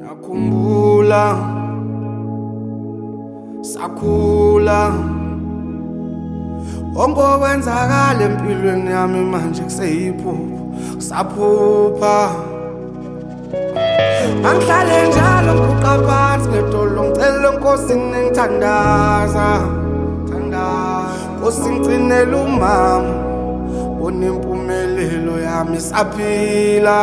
Nakhumbula sakhula onke okwenzakala empilweni yami manje kuseyiphupho kusaphupha angihlale njalo ngiquqa phansi ngedolo ngicela enkosini ngithandaza Nkosi ngcinela umama bona impumelelo yami saphila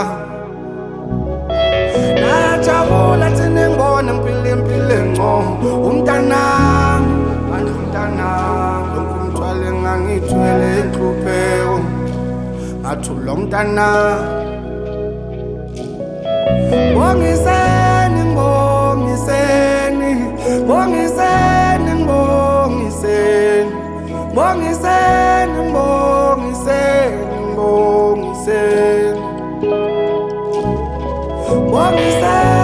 najabula thina ngibona ngipile impilo engcono umntanami manje umntanami lonke umthwalo engangithwele inhlupheko ngathula umntanami Bongiseni, bongiseni, bongiseni, bongiseni, bongiseni, bongiseni, bongiseni, bongiseni.